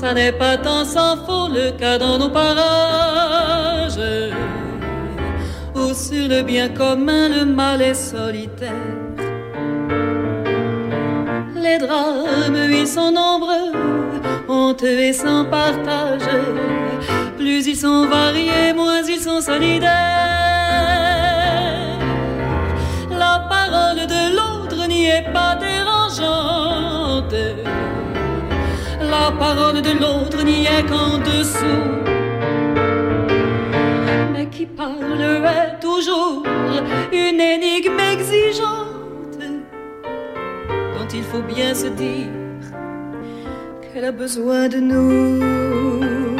Ça n'est pas tant s'en faut le cas dans nos parages, où sur le bien commun le mal est solitaire. Les drames, ils sont nombreux, honteux et sans partage. Plus ils sont variés, moins ils sont solidaires. La parole de l'autre n'y est pas dérangeante. La parole de l'autre n'y est qu'en dessous. Mais qui parlerait toujours une énigme exigeante, dont il faut bien se dire qu'elle a besoin de nous.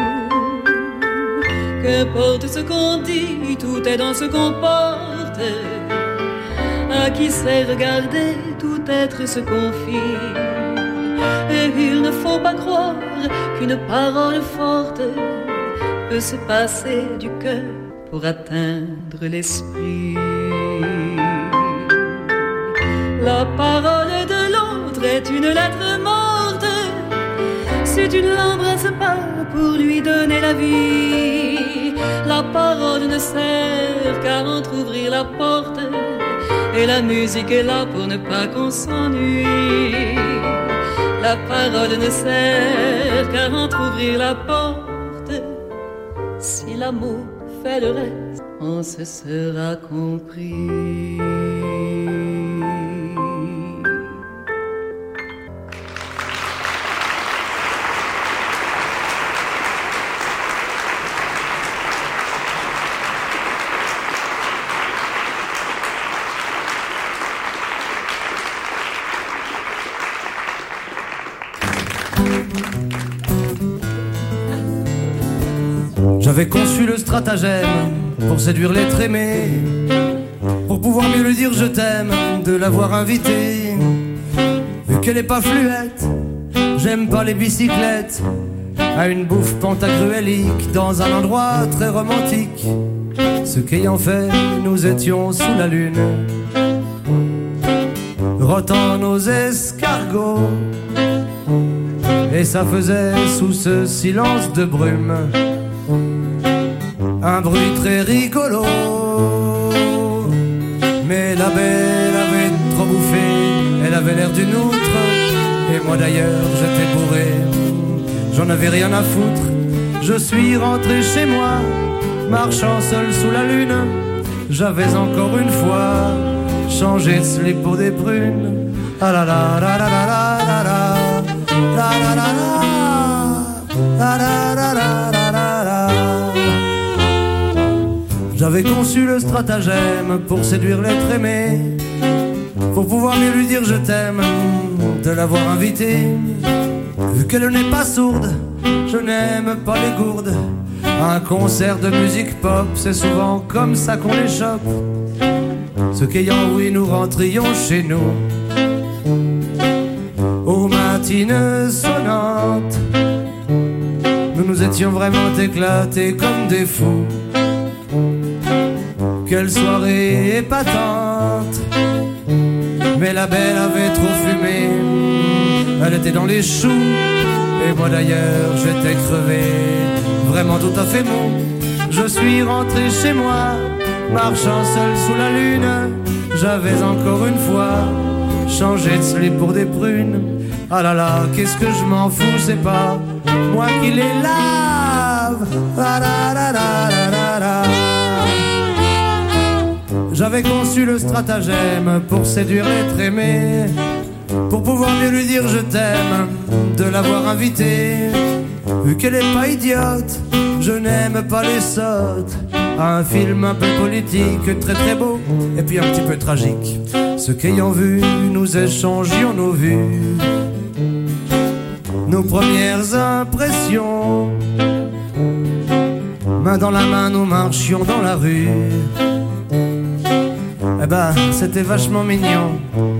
Qu'importe ce qu'on dit, tout est dans ce qu'on porte. À qui sait regarder, tout être se confie. Et il ne faut pas croire qu'une parole forte peut se passer du cœur pour atteindre l'esprit. La parole de l'autre est une lettre morte. Si tu ne l'embrasses pas pour lui donner la vie, la parole ne sert qu'à entrouvrir la porte. Et la musique est là pour ne pas qu'on s'ennuie. La parole ne sert qu'à entrouvrir la porte. Si l'amour fait le reste, on se sera compris. J'avais conçu le stratagème pour séduire l'être aimé, pour pouvoir mieux lui dire je t'aime, de l'avoir invitée. Vu qu'elle est pas fluette, j'aime pas les bicyclettes, à une bouffe pantagruélique dans un endroit très romantique. Ce qu'ayant fait, nous étions sous la lune, rotant nos escargots, et ça faisait sous ce silence de brume un bruit très rigolo. Mais la belle avait trop bouffé, elle avait l'air d'une outre, et moi d'ailleurs j'étais bourré, j'en avais rien à foutre. Je suis rentré chez moi, marchant seul sous la lune. J'avais encore une fois changé de slip pour des prunes. Ah la la la la la la la la la la la la la la. J'avais conçu le stratagème pour séduire l'être aimé, pour pouvoir mieux lui dire je t'aime, de l'avoir invitée. Vu qu'elle n'est pas sourde, je n'aime pas les gourdes. Un concert de musique pop, c'est souvent comme ça qu'on les chope. Ce qu'ayant oui, nous rentrions chez nous aux matines sonnantes. Nous nous étions vraiment éclatés comme des fous. Quelle soirée épatante. Mais la belle avait trop fumé, elle était dans les choux, et moi d'ailleurs j'étais crevé, vraiment tout à fait mou. Je suis rentré chez moi, marchant seul sous la lune. J'avais encore une fois changé de slip pour des prunes. Ah là là, qu'est-ce que je m'en fous, c'est pas moi qui les lave. Ah là là là là là là. J'avais conçu le stratagème pour séduire l'être aimé, pour pouvoir mieux lui dire je t'aime, de l'avoir invitée. Vu qu'elle est pas idiote, je n'aime pas les sottes. Un film un peu politique, très très beau, et puis un petit peu tragique. Ce qu'ayant vu, nous échangions nos vues, nos premières impressions. Main dans la main, nous marchions dans la rue. Eh ben, c'était vachement mignon.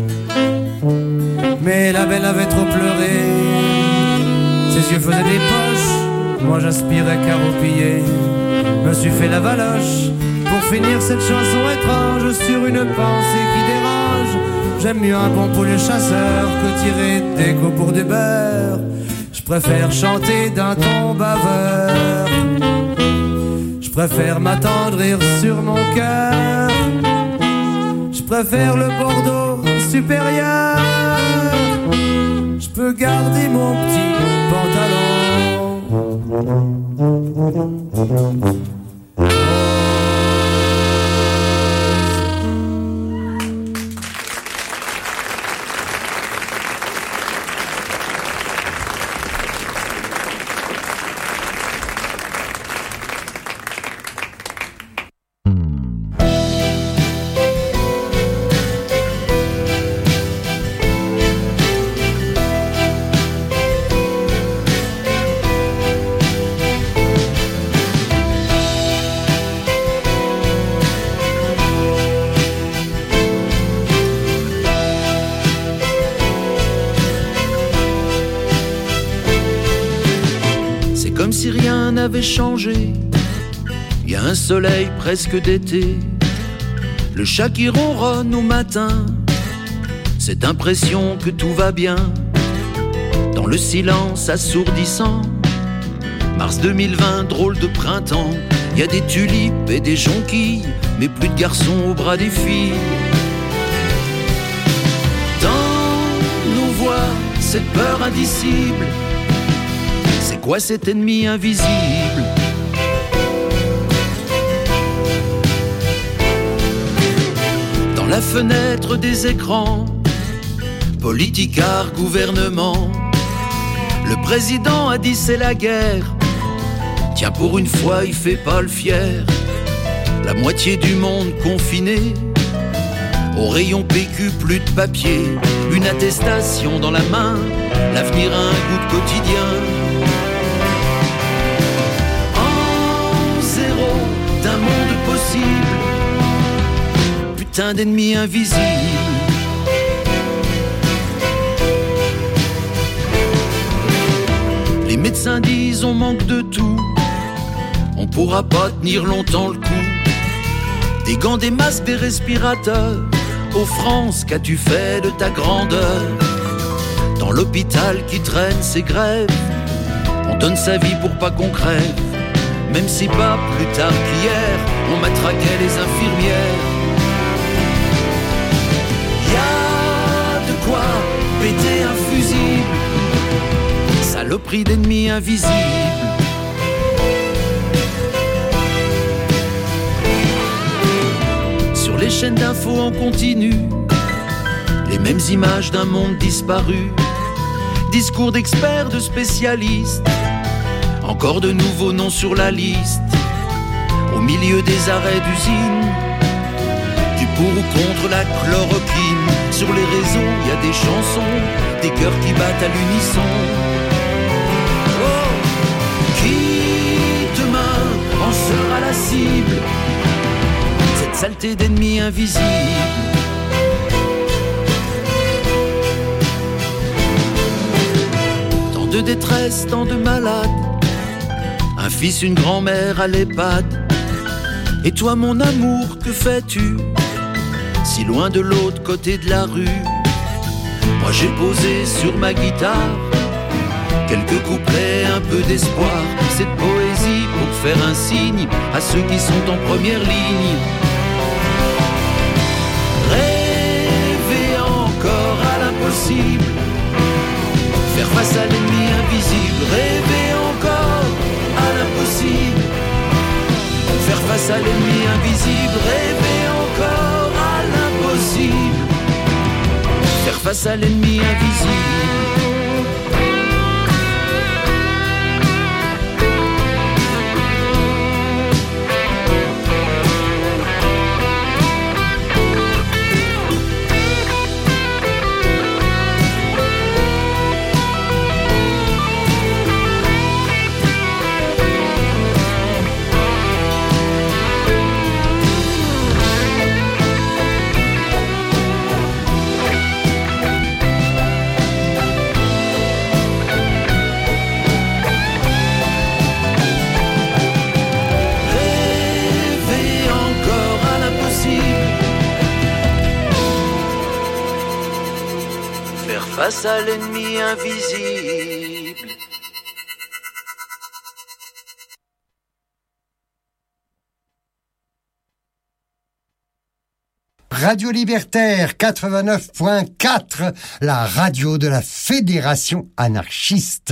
Mais la belle avait trop pleuré, ses yeux faisaient des poches, moi j'aspirais qu'à roupiller. Me suis fait la valoche pour finir cette chanson étrange sur une pensée qui dérange. J'aime mieux un bon poulet chasseur que tirer des coups pour du beurre. Je préfère chanter d'un ton baveur. Je préfère m'attendrir sur mon cœur. Je préfère le Bordeaux supérieur. Je peux garder mon petit pantalon. Comme si rien n'avait changé. Il y a un soleil presque d'été, le chat qui ronronne au matin, cette impression que tout va bien. Dans le silence assourdissant, mars 2020, drôle de printemps. Il y a des tulipes et des jonquilles, mais plus de garçons au bras des filles. Dans nos voix, cette peur indicible, c'est quoi cet ennemi invisible? Dans la fenêtre des écrans, politicard, gouvernement, le président a dit c'est la guerre. Tiens, pour une fois, il fait pas le fier. La moitié du monde confiné, au rayon PQ, plus de papier, une attestation dans la main, l'avenir a un goût de quotidien. En zéro d'un monde possible, putain d'ennemi invisible. Les médecins disent on manque de tout, on pourra pas tenir longtemps le coup. Des gants, des masques, des respirateurs. Ô France, qu'as-tu fait de ta grandeur? Dans l'hôpital qui traîne ses grèves, on donne sa vie pour pas qu'on crève. Même si pas plus tard qu'hier, on matraquait les infirmières. Y'a de quoi péter un fusible, saloperie d'ennemis invisibles. Sur les chaînes d'infos en continu, les mêmes images d'un monde disparu. Discours d'experts, de spécialistes, encore de nouveaux noms sur la liste. Au milieu des arrêts d'usine, du pour ou contre la chloroquine. Sur les réseaux, il y a des chansons, des cœurs qui battent à l'unisson. Oh, qui demain en sera la cible? Cette saleté d'ennemis invisibles. Tant de détresse, tant de malades, un fils, une grand-mère à l'EHPAD. Et toi mon amour, que fais-tu si loin de l'autre côté de la rue? Moi j'ai posé sur ma guitare quelques couplets, un peu d'espoir, cette poésie pour faire un signe à ceux qui sont en première ligne. Rêver encore à l'impossible, faire face à l'ennemi invisible. Rêver encore à l'impossible, faire face à l'ennemi invisible. Rêver encore à l'impossible, faire face à l'ennemi invisible. Face à l'ennemi invisible. Radio Libertaire 89.4, la radio de la Fédération anarchiste.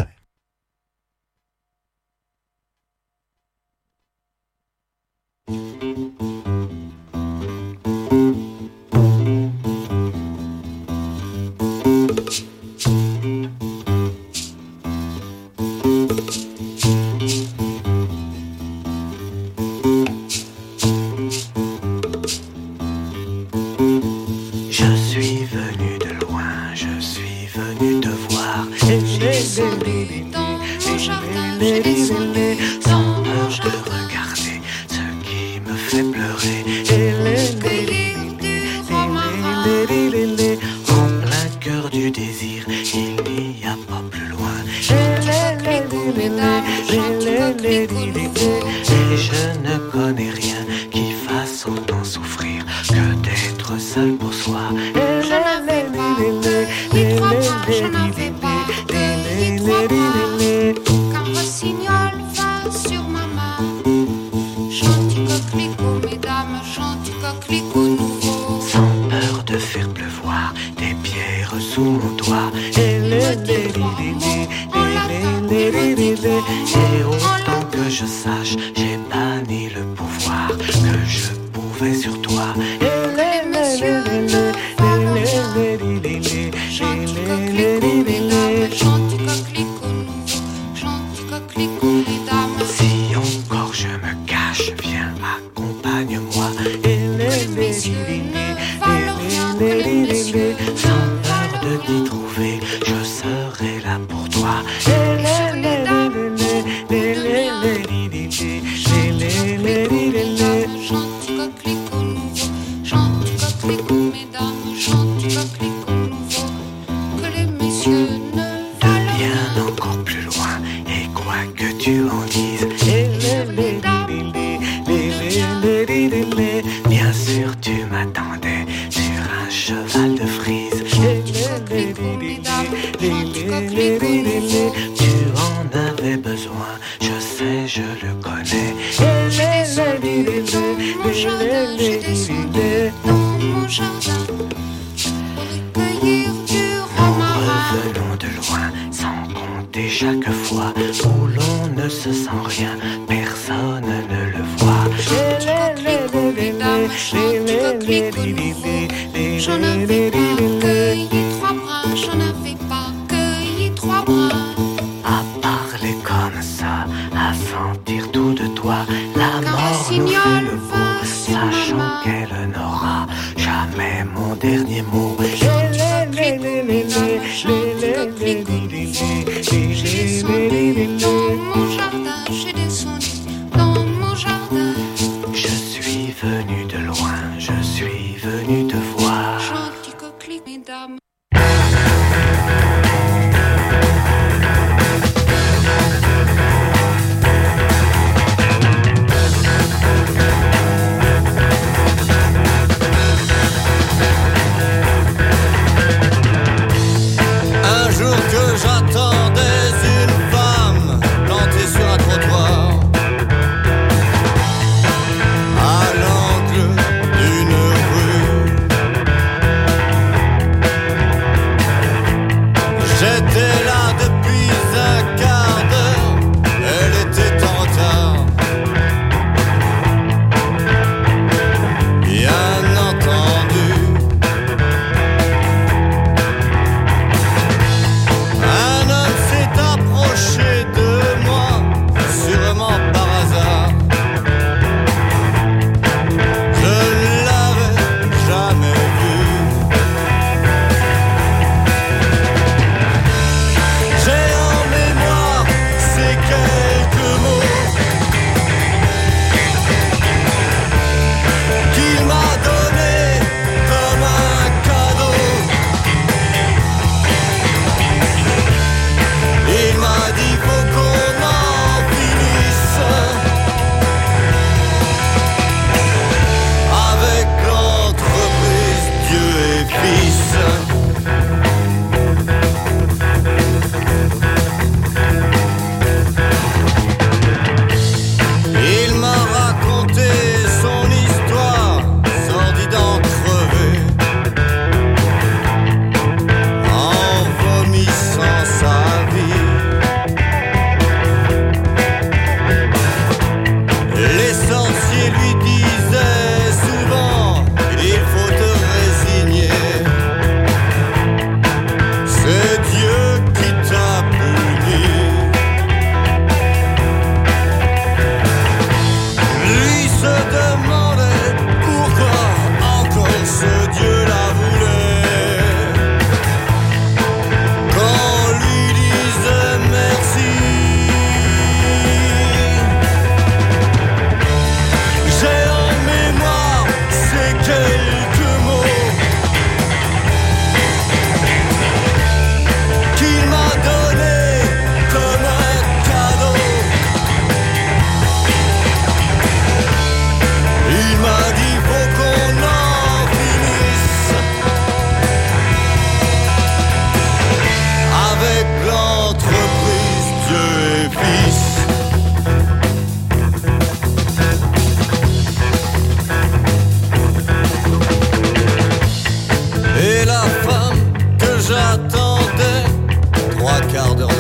Un jour que j'attendais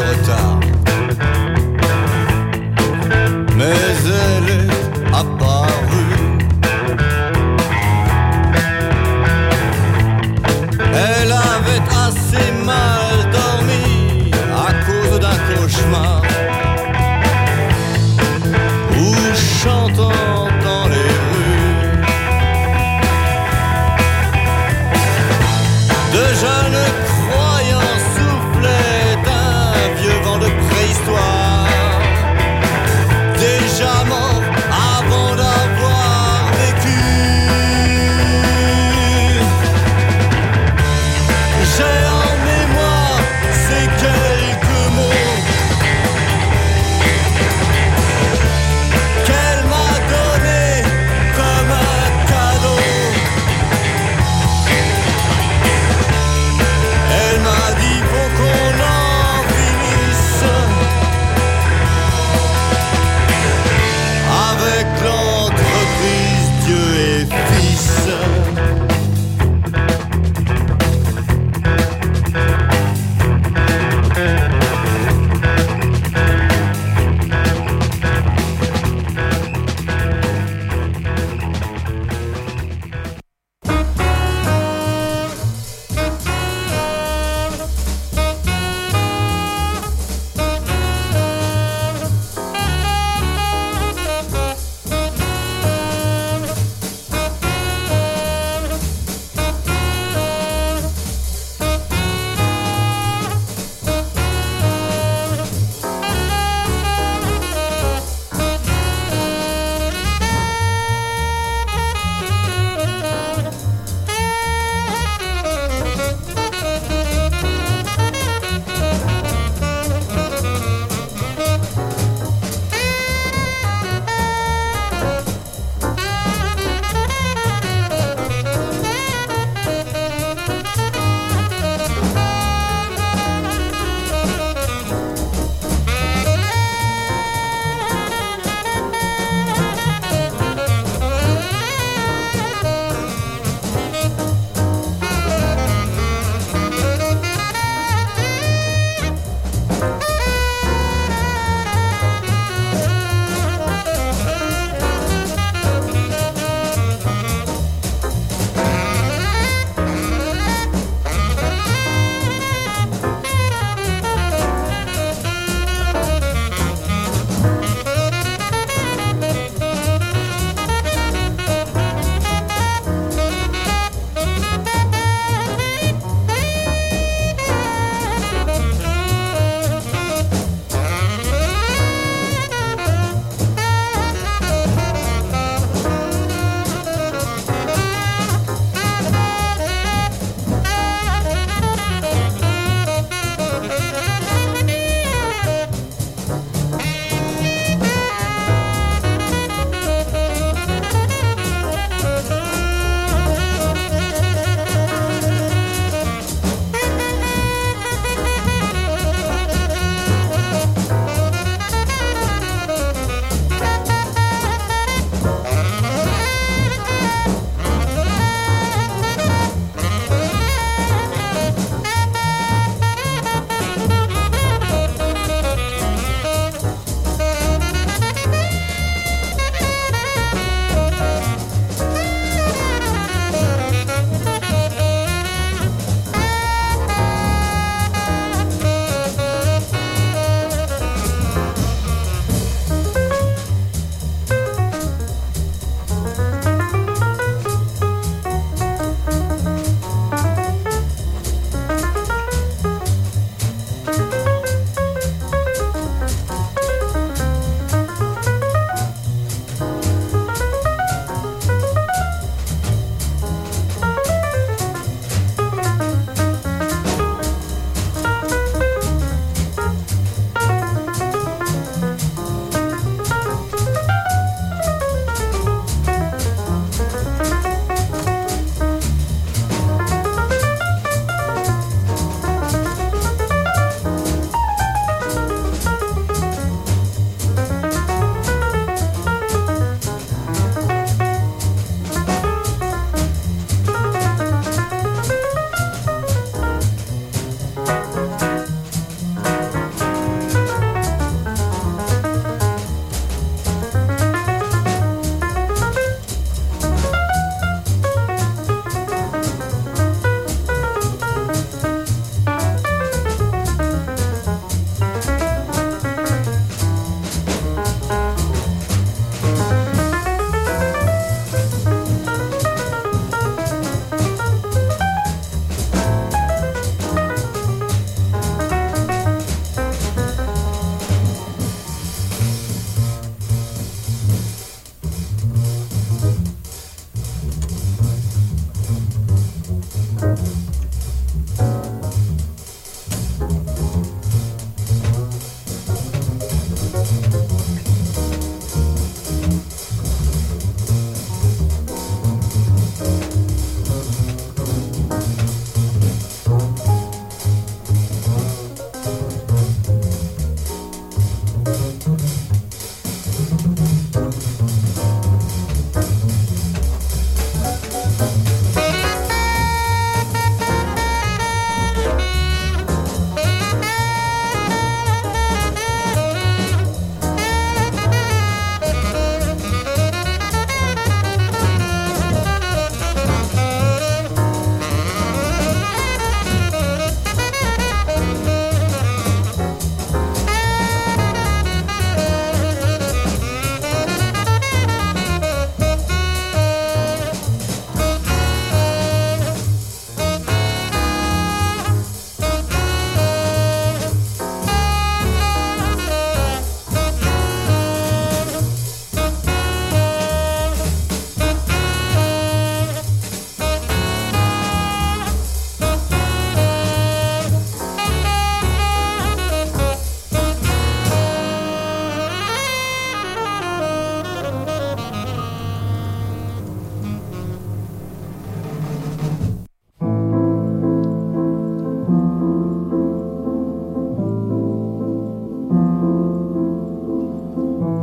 retard. Mais elle est apparue. Elle avait assez mal dormi à cause d'un cauchemar, ou chantant dans les rues. De jeunes croyants soufflaient un vieux vent de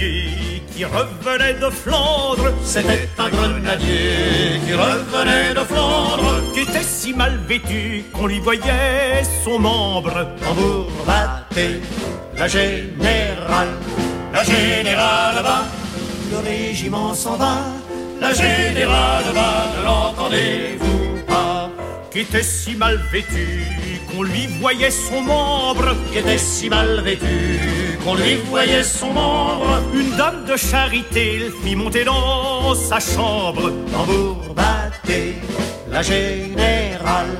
grenadier qui revenait de Flandre. C'était un grenadier qui revenait de Flandre, qui était si mal vêtu qu'on lui voyait son membre. Tambour battez, la générale va, le régiment s'en va, la générale va, ne l'entendez-vous pas? Qui était si mal vêtu qu'on lui voyait son membre. Qui était si mal vêtu qu'on lui voyait son membre. Une dame de charité le fit monter dans sa chambre. Tambour battez, la générale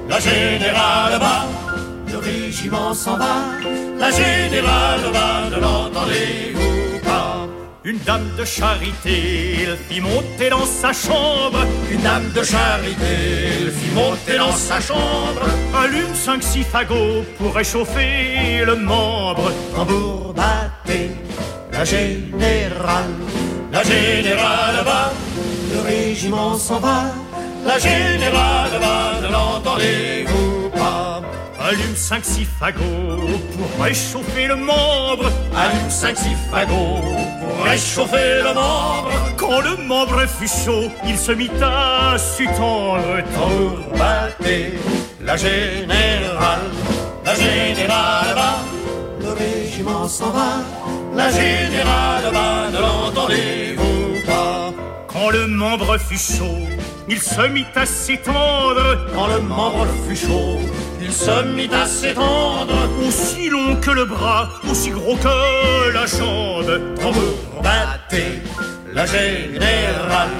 va, le régiment s'en va, la générale va, ne l'entendez-vous pas? Une dame de charité le fit monter dans sa chambre. Une dame de charité le fit monter dans sa chambre. Allume 5-6 fagots pour réchauffer le membre. Tambour battez, la générale va, le régiment s'en va, la générale va, ne l'entendez-vous pas? Allume 5-6 fagots pour réchauffer le membre. Allume 5-6 fagots pour réchauffer le membre. Quand le membre fut chaud, il se mit à s'étendre. Tambour battez, la générale va, le régiment s'en va, la générale va, ne l'entendez-vous pas? Quand le membre fut chaud, il se mit à s'étendre. Quand le membre fut chaud, il se mit à s'étendre. Aussi long que le bras, aussi gros que la jambe. Tambour battez, la générale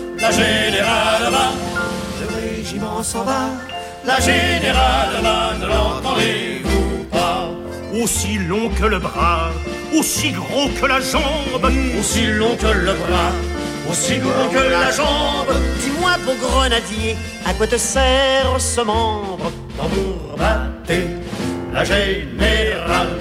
va, le régiment s'en va, la générale va, ne l'entendez-vous pas? Aussi long que le bras, aussi gros que la jambe. Aussi long que le bras, aussi gros que la jambe. Dis-moi, beau grenadier, à quoi te sert ce membre? Tambour battez, la générale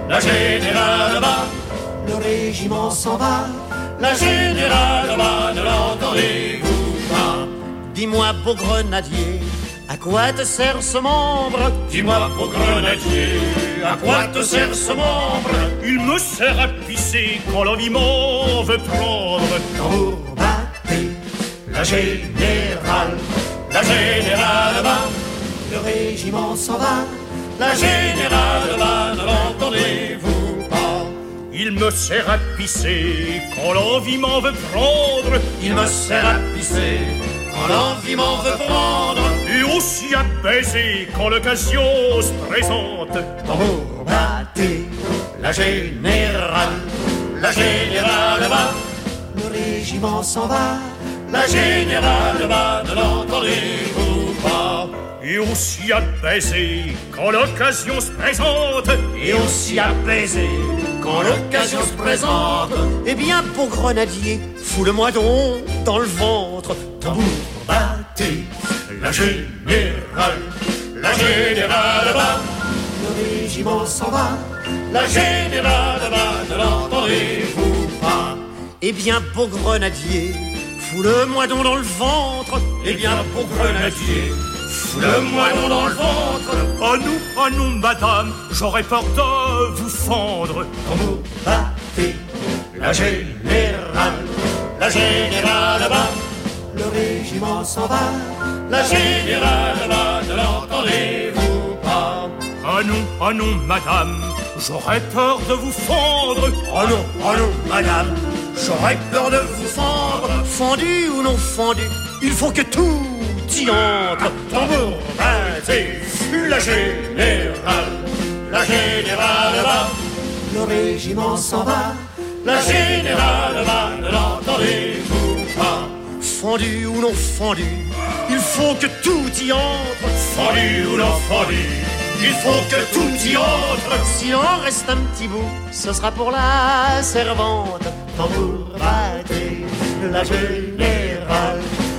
va, le régiment s'en va, la générale va, ne l'entendez-vous pas? Dis-moi, beau grenadier, à quoi te sert ce membre? Dis-moi, beau grenadier, à quoi te sert ce membre? Il me sert à pisser quand l'envie m'en veut prendre. Tambour battez, la générale va, le régiment s'en va, la générale va, ne l'entendez-vous pas? Il me sert à pisser quand l'envie m'en veut prendre. Il me sert à pisser quand l'envie m'en veut prendre. Et aussi à baiser quand l'occasion se présente. Tambour battez, la générale va, le régiment s'en va, la générale va, ne l'entendez-vous pas? Et aussi à baiser quand l'occasion se présente. Et aussi à baiser quand l'occasion se présente. Eh bien, beau grenadier, fous-le-moi donc dans le ventre. Tambour battez, la générale va, le régiment s'en va, la générale va, ne l'entendez-vous pas? Eh bien, beau grenadier, fous-le-moi donc dans le ventre. Eh bien, beau grenadier, fous-le-moi donc dans le ventre. À nous, madame, j'aurais peur de vous fendre. Tambour battez, la générale va, le régiment s'en va, la générale va, ne l'entendez-vous pas? À nous, madame, j'aurais peur de vous fendre. Oh non, madame, j'aurais peur de vous fendre. Fendu ou non fendu, il faut que tout y entre. Tambour battez, la générale va, le régiment s'en va, la générale va, ne l'entendez-vous pas? Fendu ou non fendu, il faut que tout y entre. Fendu ou non fendu, il faut que tout y entre. S'il en reste un petit bout, ce sera pour la servante. Tambour battez, la générale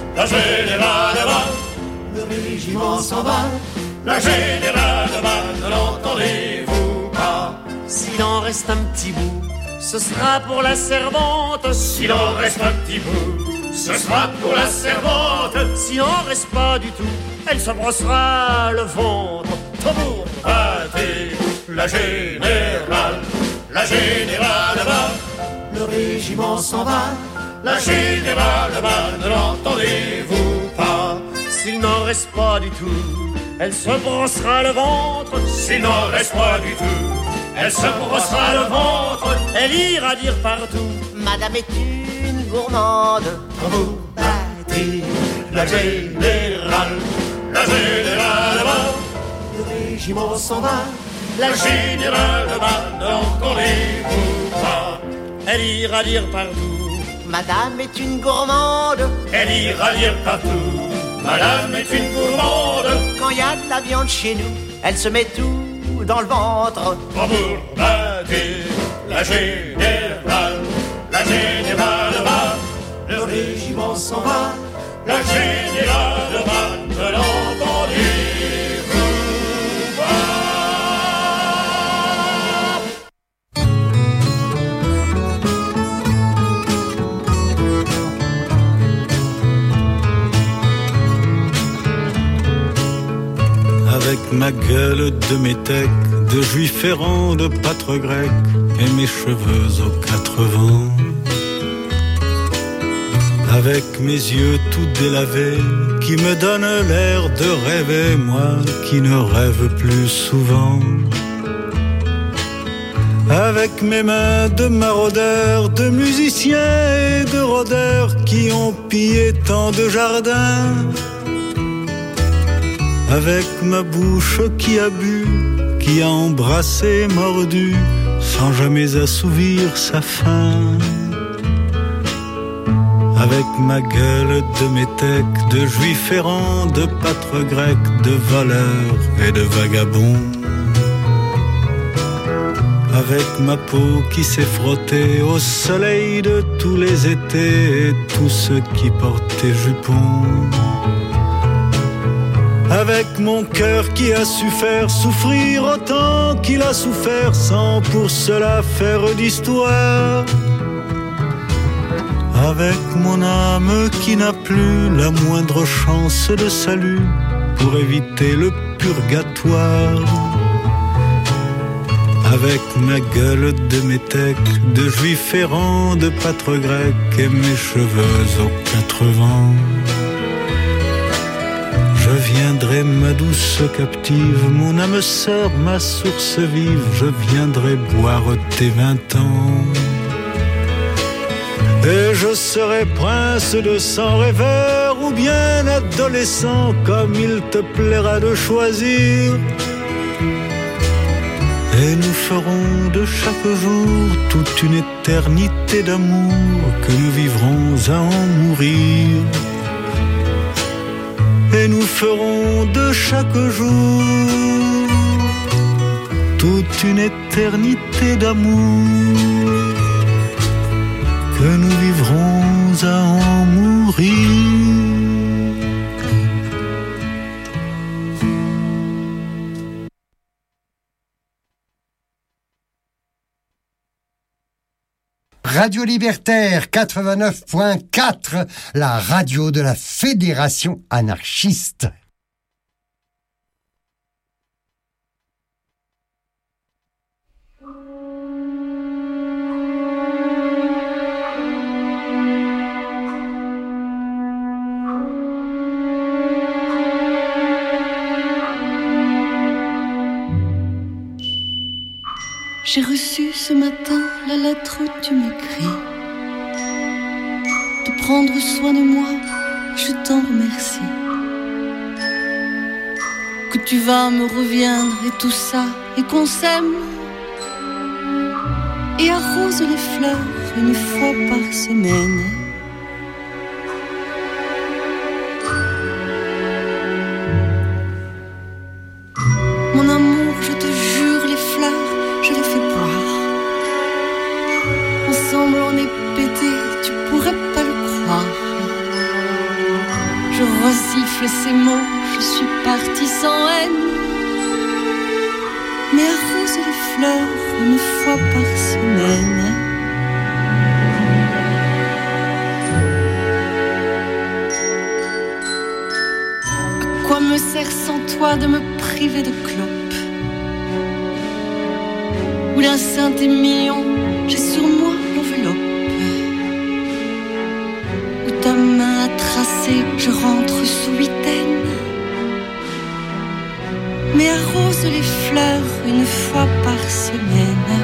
va, le régiment s'en va, la générale va, ne l'entendez-vous pas? S'il en reste un petit bout, ce sera pour la servante. S'il en reste un petit bout, ce sera pour la servante. S'il en reste pas du tout, elle se brossera le ventre. Tambour battez, la générale va, le le régiment s'en va. La générale va, ne l'entendez-vous pas? S'il n'en reste pas du tout, elle se brossera le ventre. S'il n'en reste pas du tout, elle se brossera le ventre. Elle ira dire partout: Madame est une gourmande. Quand vous battez la générale va, le régiment s'en va. La générale va, ne l'entendez-vous pas? Elle ira dire partout: Madame est une gourmande. Elle ira dire partout: Madame est une gourmande. Quand il y a de la viande chez nous, elle se met tout dans le ventre. Quand vous battez la générale va, le régiment s'en va. La générale va, ne l'entendez-vous pas? Avec ma gueule de métèque, de juif errant, de pâtre grec, et mes cheveux aux 4 vents. Avec mes yeux tout délavés, qui me donnent l'air de rêver, moi qui ne rêve plus souvent. Avec mes mains de maraudeurs, de musiciens et de rôdeurs, qui ont pillé tant de jardins. Avec ma bouche qui a bu, qui a embrassé, mordu, sans jamais assouvir sa faim. Avec ma gueule de métèque, de juif errant, de pâtre grec, de voleur et de vagabond. Avec ma peau qui s'est frottée au soleil de tous les étés et tous ceux qui portaient jupons. Avec mon cœur qui a su faire souffrir autant qu'il a souffert sans pour cela faire d'histoire. Avec mon âme qui n'a plus la moindre chance de salut pour éviter le purgatoire. Avec ma gueule de métèque, de juif errant, de pâtre grec et mes cheveux aux 4 vents. Je viendrai ma douce captive, mon âme sœur, ma source vive, je viendrai boire tes 20 ans. Et je serai prince de sang rêveur ou bien adolescent, comme il te plaira de choisir. Et nous ferons de chaque jour toute une éternité d'amour que nous vivrons à en mourir. Et nous ferons de chaque jour toute une éternité d'amour que nous vivrons à en mourir. Radio Libertaire 89.4, la radio de la Fédération anarchiste. J'ai reçu ce matin la lettre où tu m'écris de prendre soin de moi, je t'en remercie. Que tu vas me reviendre et tout ça, et qu'on s'aime et arrose les fleurs une fois par semaine. Mon amour, je te jure, les fleurs, je les fais boire. Ensemble on est pétés, tu pourrais pas le croire. Je resiffle ces mots, je suis partie sans haine. Mais arrose les fleurs une fois par semaine. À quoi me sert sans toi de me priver de clopes ou d'un Saint-Émilion, j'ai sur moi l'enveloppe ta main a tracé, je rentre sous huitaine. Mais arrose les fleurs une fois par semaine.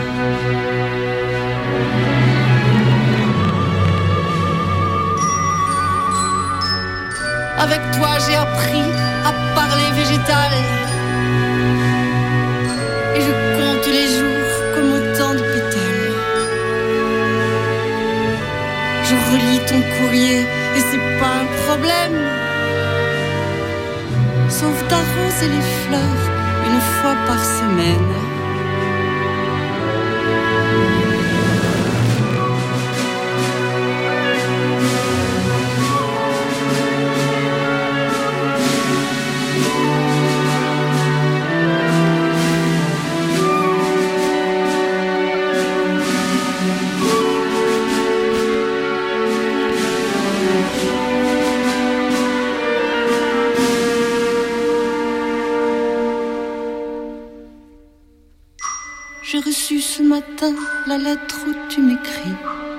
Avec toi j'ai appris à parler végétal. Et je compte les jours comme autant de pétales. Je relis ton courrier et c'est pas un problème. Sauf d'arroser les fleurs une fois par semaine. J'ai reçu ce matin la lettre où tu m'écris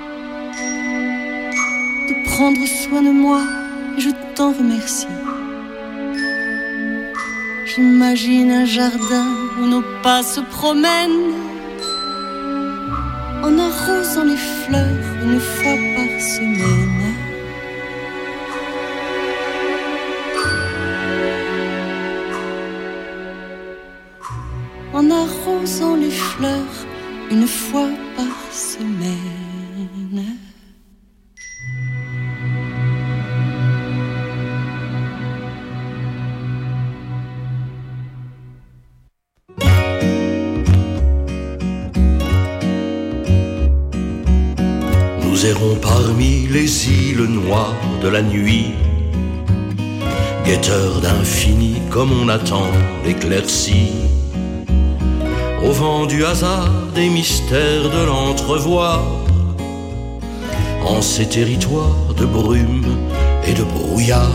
de prendre soin de moi et je t'en remercie. J'imagine un jardin où nos pas se promènent en arrosant les fleurs une fois par semaine. En arrosant les fleurs une fois par semaine. Nous errons parmi les îles noires de la nuit, guetteurs d'infini comme on attend l'éclaircie. Au vent du hasard, des mystères de l'entrevoir, en ces territoires de brume et de brouillard.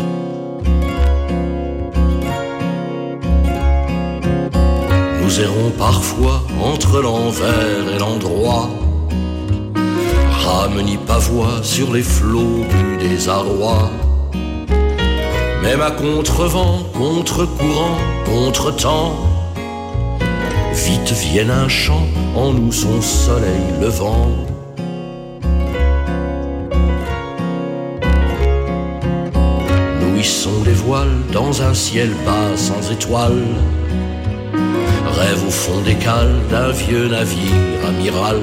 Nous errons parfois entre l'envers et l'endroit, rame ni pavois sur les flots du désarroi. Même à contre-vent, contre-courant, contre-temps, vite vienne un chant, en nous son soleil levant. Nous hissons les voiles dans un ciel bas sans étoiles, rêve au fond des cales d'un vieux navire amiral.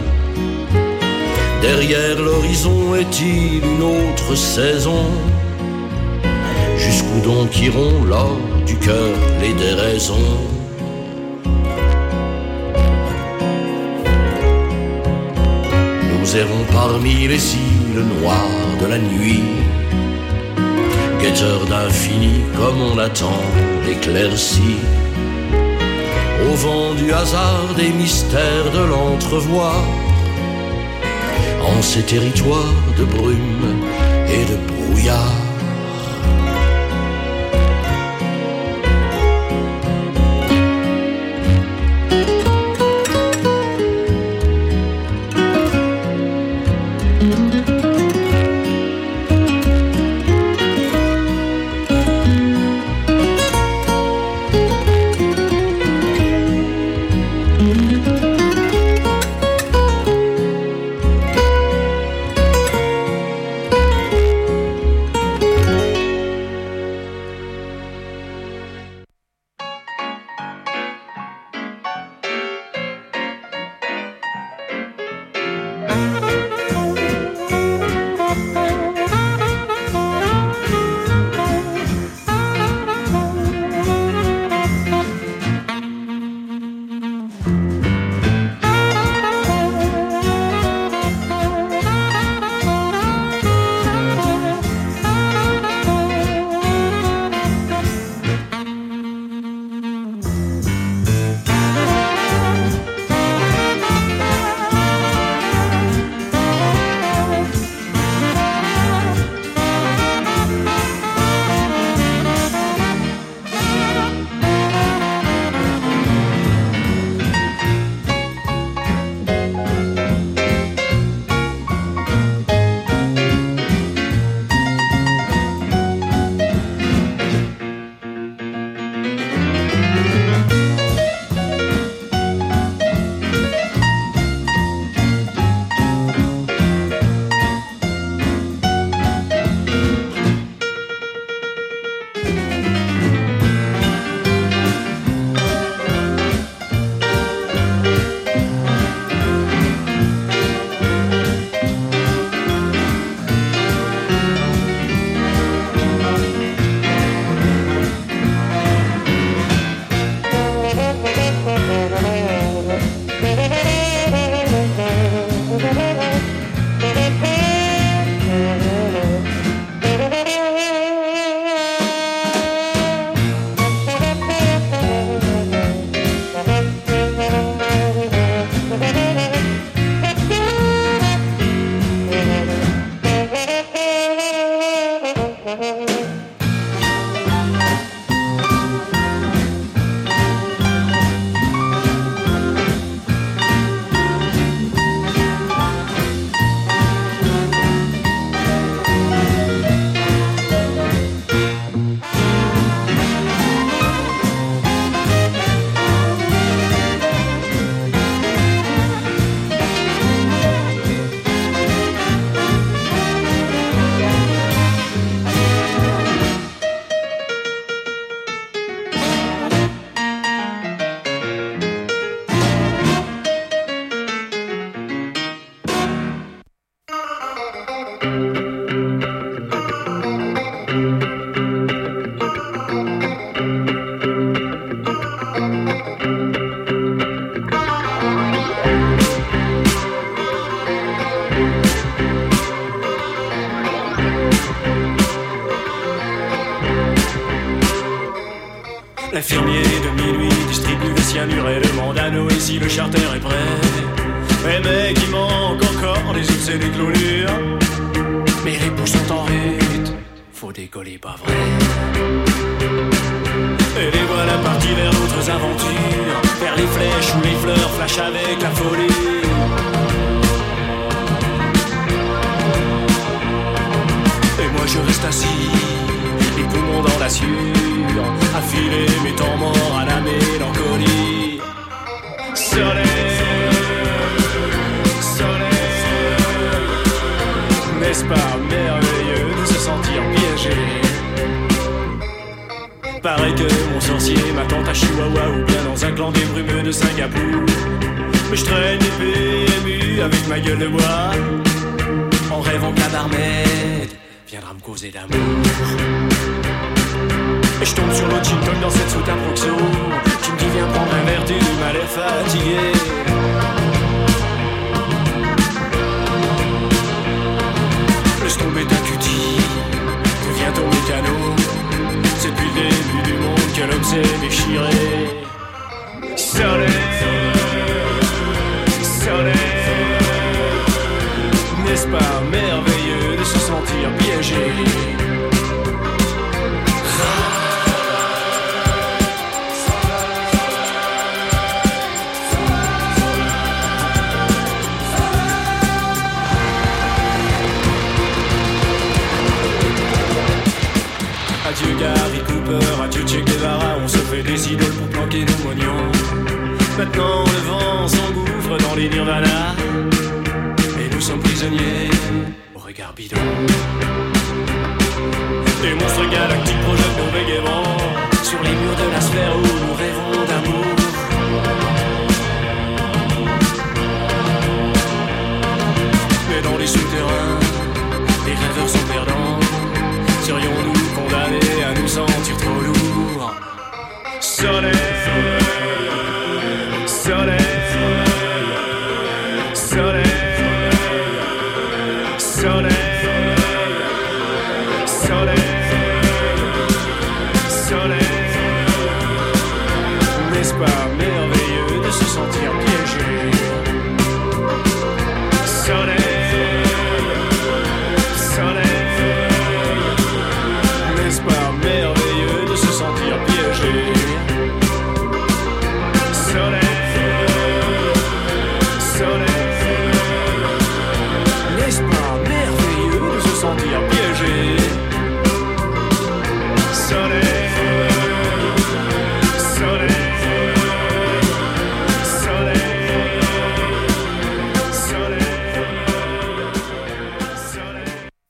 Derrière l'horizon est-il une autre saison? Jusqu'où donc iront l'or du cœur, les déraisons? Nous errons parmi les îles noires de la nuit, guetteurs d'infini comme on attend l'éclaircie. Au vent du hasard, des mystères de l'entrevoir, en ces territoires de brume et de brouillard. L'infirmier de minuit distribue le cyanure et demande à Noé si le charter est prêt. Mais mec, il manque encore des os et des clôlures. Mais les pouces sont en route, faut décoller, pas vrai. Et les voilà partis vers d'autres aventures, vers les flèches où les fleurs flashent avec la folie. Et moi je reste assis, les poumons dans la sueur, à filer mes temps morts à la mélancolie. Soleil, n'est-ce pas merveilleux de se sentir piégé? Paraît que mon sorcier m'attend à Chihuahua ou bien dans un clan des brumeux de Singapour. Mais je traîne épée ému avec ma gueule de bois, en rêvant que la barmaid viendra me causer d'amour. Et je tombe sur l'autre gin-tonic dans cette soute à Proxo, qui me dit viens prendre un verre, t'es du mal et fatigué. Laisse tomber ta cutie, deviens ton mécano. C'est depuis le début du monde que l'homme s'est déchiré. Soleil, n'est-ce pas merveilleux de se sentir piégé? Adieu Gary Cooper, adieu Che Guevara, on se fait des idoles pour planquer nos mognons. Maintenant le vent s'engouffre dans les nirvanas, et nous sommes prisonniers au regard bidon. Des monstres galactiques projettent nos bégaiements sur les murs de la sphère où nous rêvons d'amour. Mais dans les souterrains, les rêveurs sont perdants. Serions-nous condamnés à nous sentir trop lourds? Soleil, soleil, soleil, soleil, soleil, soleil. N'est-ce pas merveilleux de se sentir piégé? Soleil, soleil. N'est-ce pas merveilleux de se sentir piégé? Soleil, soleil. N'est-ce pas merveilleux de se sentir piégé? Soleil, soleil, soleil, soleil, soleil.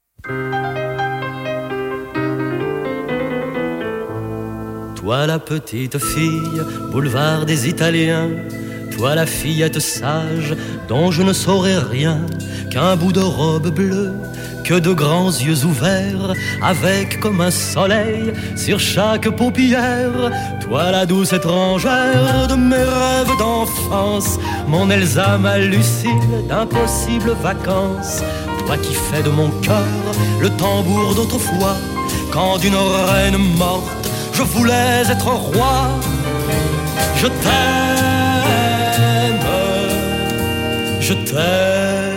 Toi la petite fille, boulevard des Italiens, toi la fillette sage dont je ne saurais rien, qu'un bout de robe bleue, que de grands yeux ouverts, avec comme un soleil sur chaque paupière. Toi la douce étrangère de mes rêves d'enfance, mon Elsa, ma Lucille d'impossibles vacances. Toi qui fais de mon cœur le tambour d'autrefois, quand d'une reine morte je voulais être roi. Je t'aime, je t'aime.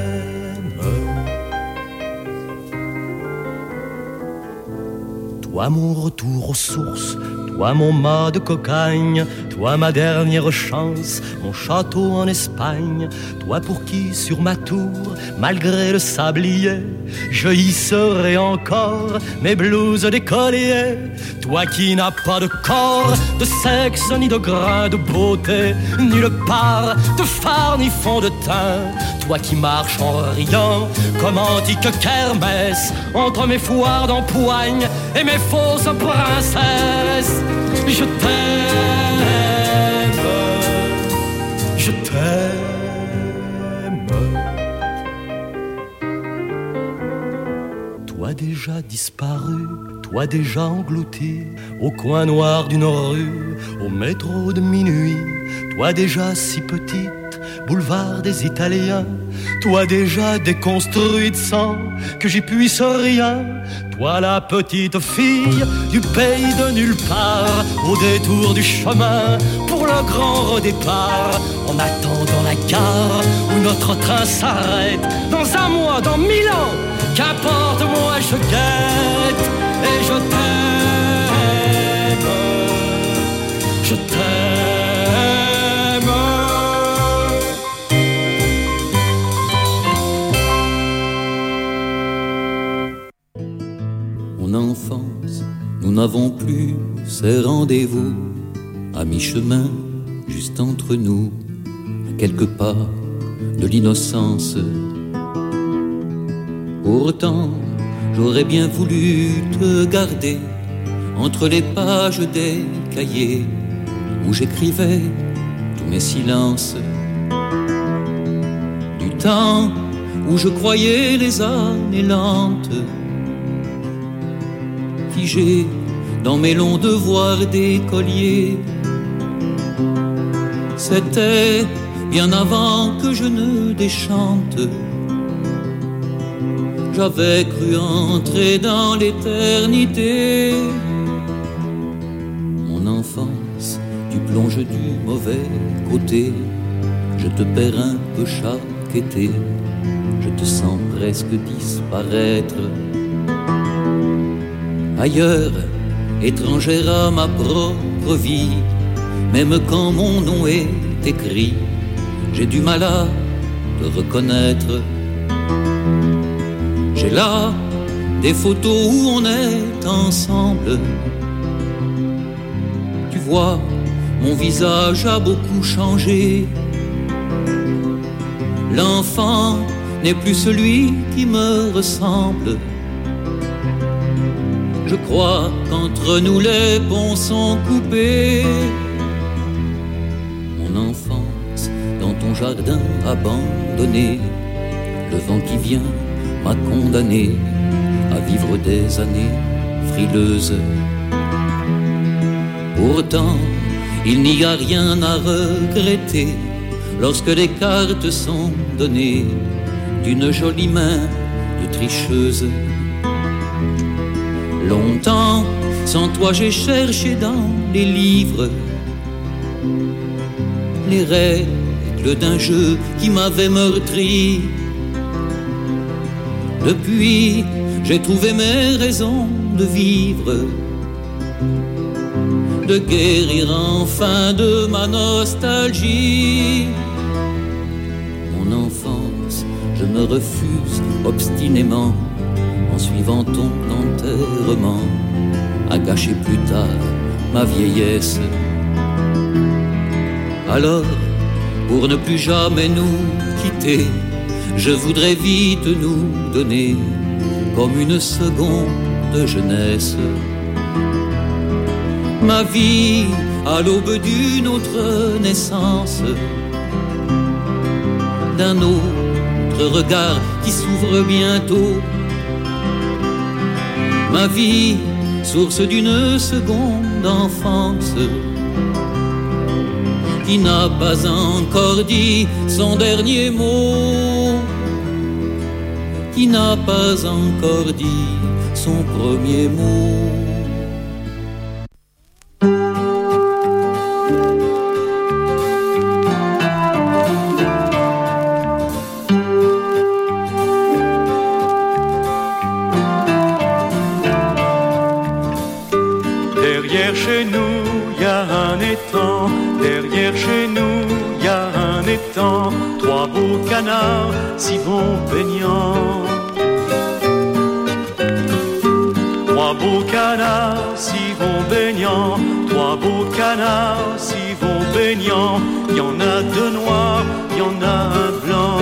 Toi mon retour aux sources, toi mon mât de cocagne, toi ma dernière chance, mon château en Espagne. Toi pour qui sur ma tour, malgré le sablier, je hisserai encore mes blouses d'écolier. Toi qui n'as pas de corps, de sexe, ni de grain de beauté, ni de part, de phare, ni fond de teint. Toi qui marches en riant, comme antique kermesse, entre mes foires d'empoigne et mes fausses princesses. Je t'aime, je t'aime. Toi déjà disparu, toi déjà englouti, au coin noir d'une rue, au métro de minuit. Toi déjà si petite, boulevard des Italiens. Toi déjà déconstruite sans que j'y puisse rien. Toi la petite fille du pays de nulle part, au détour du chemin pour le grand redépart. En attendant la gare où notre train s'arrête, dans un mois, dans 1000 ans, qu'importe, moi je guette et je t'aime. Je t'aime. Mon enfance, nous n'avons plus ces rendez-vous à mi-chemin, juste entre nous, à quelques pas de l'innocence. Pourtant, j'aurais bien voulu te garder entre les pages des cahiers où j'écrivais tous mes silences. Du temps où je croyais les années lentes, figées dans mes longs devoirs d'écolier. C'était bien avant que je ne déchante. J'avais cru entrer dans l'éternité. Mon enfance, tu plonges du mauvais côté. Je te perds un peu chaque été. Je te sens presque disparaître. Ailleurs, étrangère à ma propre vie, même quand mon nom est écrit, j'ai du mal à te reconnaître. J'ai là des photos où on est ensemble. Tu vois, mon visage a beaucoup changé. L'enfant n'est plus celui qui me ressemble. Je crois qu'entre nous les ponts sont coupés. Mon enfance dans ton jardin abandonné, le vent qui vient m'a condamné à vivre des années frileuses. Pourtant, il n'y a rien à regretter lorsque les cartes sont données d'une jolie main de tricheuse. Longtemps, sans toi j'ai cherché dans les livres les règles d'un jeu qui m'avait meurtri. Depuis, j'ai trouvé mes raisons de vivre, de guérir enfin de ma nostalgie. Mon enfance, je me refuse obstinément, en suivant ton enterrement, à gâcher plus tard ma vieillesse. Alors, pour ne plus jamais nous quitter, je voudrais vite nous donner comme une seconde jeunesse. Ma vie à l'aube d'une autre naissance, d'un autre regard qui s'ouvre bientôt. Ma vie, source d'une seconde enfance, qui n'a pas encore dit son dernier mot, qui n'a pas encore dit son premier mot. Derrière chez nous, y a un étang. Derrière chez nous, y a un étang. Trois beaux canards s'y vont baignant. Trois beaux canards s'y vont baignant. Trois beaux canards s'y vont baignant. Y en a deux noirs, y en a un blanc.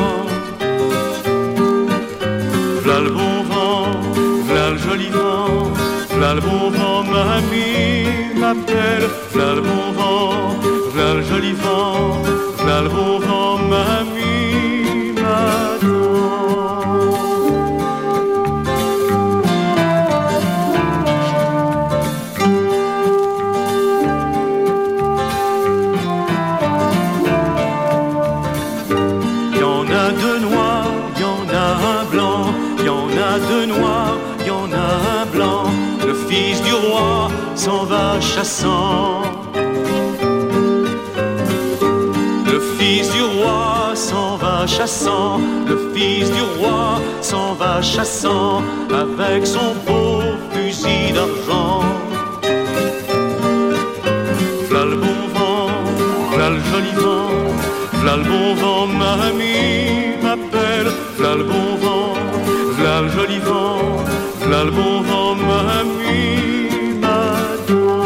V'là le bon vent, v'là le joli vent. V'là le bon vent, mamie m'appelle. V'là le bon vent, v'là le joli vent. V'là le bon vent, mamie m'attend. chassant. Le fils du roi s'en va chassant, le fils du roi s'en va chassant avec son beau fusil d'argent. V'là le bon vent, v'là le joli vent, v'là le bon vent, mamie m'appelle. V'là le bon vent, v'là le joli vent, v'là le bon vent, mamie m'attend.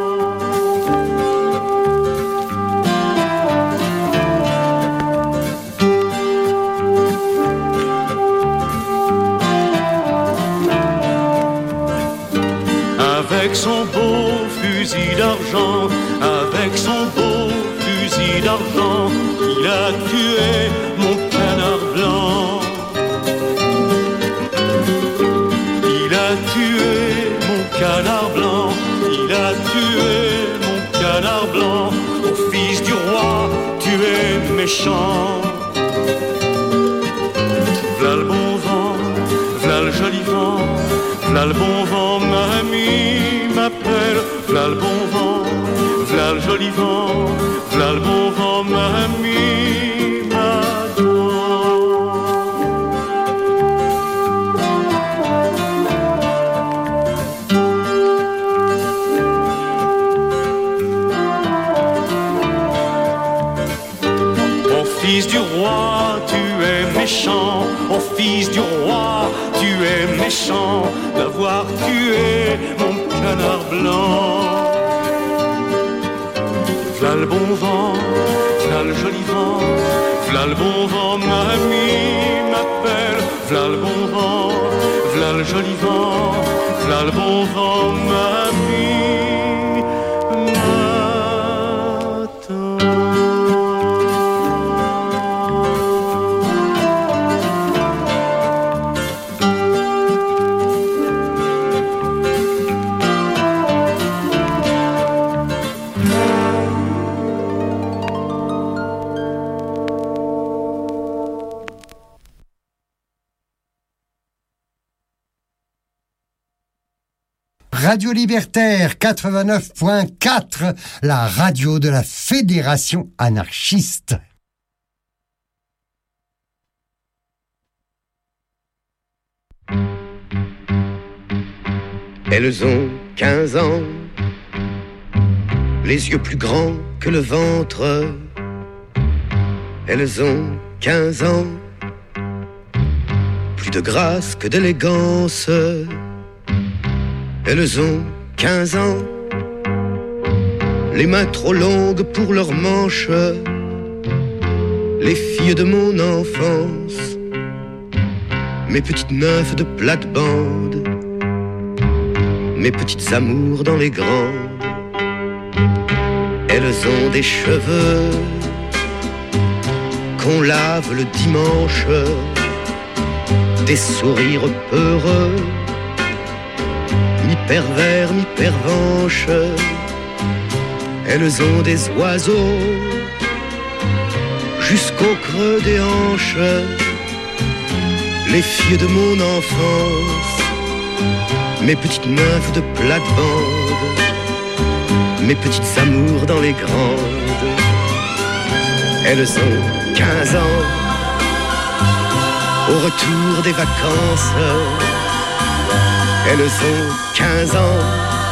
Avec son beau fusil d'argent, avec son beau fusil d'argent, il a tué mon canard blanc. Il a tué mon canard blanc, il a tué mon canard blanc. Ô fils du roi, tu es méchant. V'là le bon vent, v'là le joli vent, v'là le bon vent, mamie m'appelle. V'là le bon vent, v'là le joli vent, v'là le bon vent, mamie m'attend. Ô fils du roi, tu es méchant. Ô fils du roi, tu es méchant d'avoir tué mon canard blanc. V'là le bon vent, v'là le joli vent, v'là le bon vent, mamie m'appelle. V'là le bon vent, v'là le joli vent, v'là le bon vent, mamie m'attend. Radio Libertaire 89.4, la radio de la Fédération anarchiste. Elles ont 15 ans, les yeux plus grands que le ventre. Elles ont 15 ans, plus de grâce que d'élégance. Elles ont 15 ans, les mains trop longues pour leurs manches. Les filles de mon enfance, mes petites nymphes de plate-bande, mes petites amours dans les grandes. Elles ont des cheveux qu'on lave le dimanche, des sourires peureux, mi-pervers, mi-pervenche. Elles ont des oiseaux jusqu'au creux des hanches. Les filles de mon enfance, mes petites nymphes de plate-bande, mes petites amours dans les grandes. Elles ont 15 ans, au retour des vacances. Elles ont 15 ans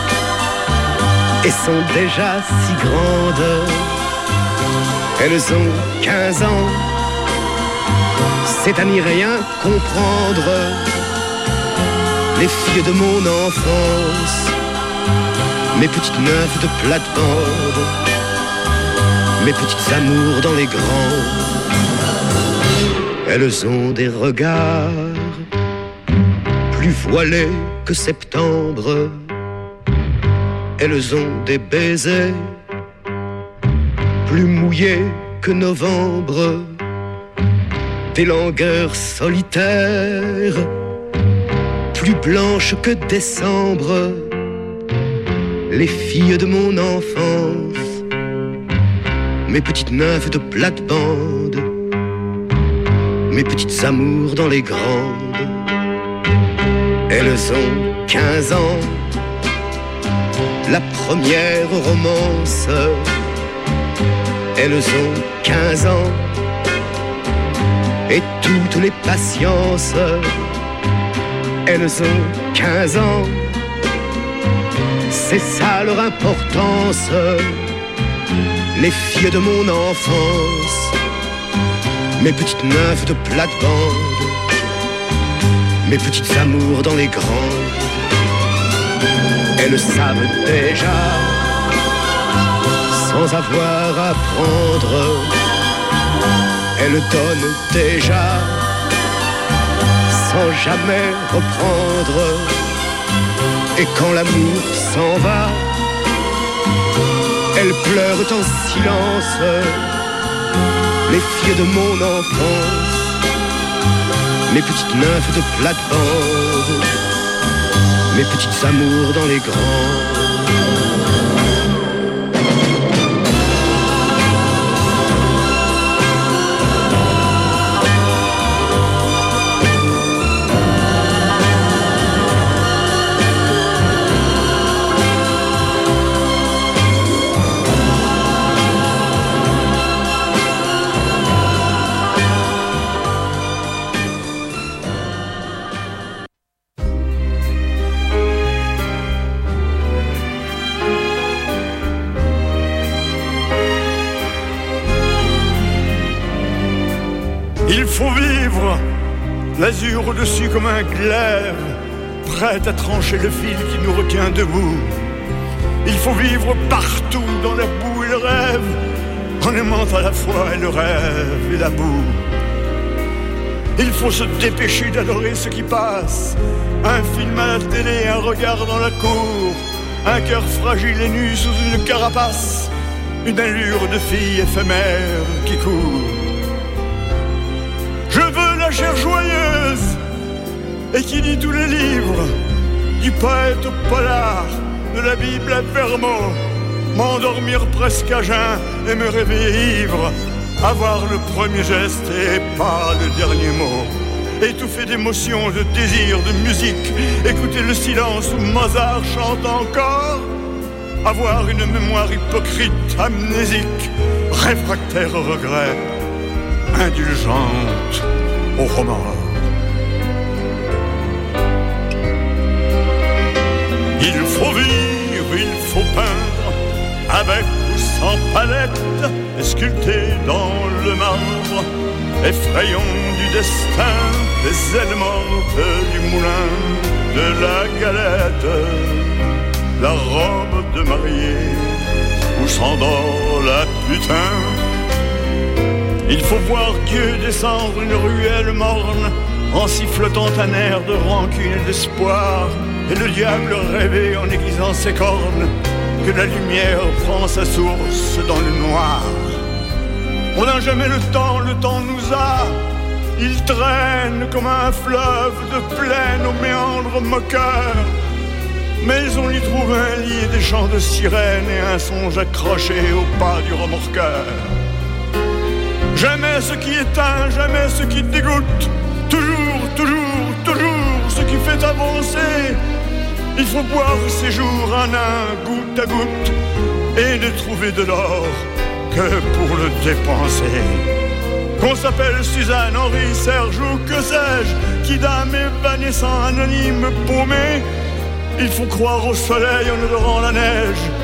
et sont déjà si grandes. Elles ont 15 ans, c'est à n'y rien comprendre. Les filles de mon enfance, mes petites nymphes de plate-bande, mes petites amours dans les grandes. Elles ont des regards plus voilés que septembre. Elles ont des baisers plus mouillés que novembre, des langueurs solitaires plus blanches que décembre. Les filles de mon enfance, mes petites nymphes de plate-bande, mes petites amours dans les grandes. Elles ont 15 ans, la première romance. Elles ont 15 ans et toutes les patiences. Elles ont 15 ans, c'est ça leur importance. Les filles de mon enfance, mes petites nymphes de plate-bande, mes petites amours dans les grands. Elles savent déjà, sans avoir à apprendre. Elles donnent déjà, sans jamais reprendre. Et quand l'amour s'en va, elles pleurent en silence. Les filles de mon enfance, mes petites nymphes de plate-bande, mes petites amours dans les grands. Il faut vivre, l'azur au-dessus comme un glaive, prêt à trancher le fil qui nous retient debout. Il faut vivre partout dans la boue et le rêve, en aimant à la fois et le rêve et la boue. Il faut se dépêcher d'adorer ce qui passe, un film à la télé, un regard dans la cour, un cœur fragile et nu sous une carapace, une allure de fille éphémère qui court. Je veux la chair joyeuse et qui lit tous les livres, du poète au polar, de la Bible à Vermeau, m'endormir presque à jeun et me réveiller ivre, avoir le premier geste et pas le dernier mot, étouffé d'émotions, de désirs, de musique, écouter le silence où Mozart chante encore, avoir une mémoire hypocrite, amnésique, réfractaire au regret, indulgente au remords. Il faut vivre, il faut peindre, avec ou sans palette, et sculpter dans le marbre, effrayons du destin, des ailes mortes du moulin, de la galette, la robe de mariée, où s'endort la putain. Il faut voir Dieu descendre une ruelle morne, en sifflotant un air de rancune et d'espoir, et le diable rêver en aiguisant ses cornes, que la lumière prend sa source dans le noir. On n'a jamais le temps nous a, il traîne comme un fleuve de plaine aux méandres moqueurs, mais on y trouve un lit et des chants de sirènes et un songe accroché au pas du remorqueur. Jamais ce qui éteint, jamais ce qui dégoûte, toujours, toujours, toujours ce qui fait avancer. Il faut boire ces jours un à un, goutte à goutte, et ne trouver de l'or que pour le dépenser. Qu'on s'appelle Suzanne, Henri, Serge ou que sais-je, qui d'âme évanescent, anonyme, paumé, il faut croire au soleil en odorant la neige,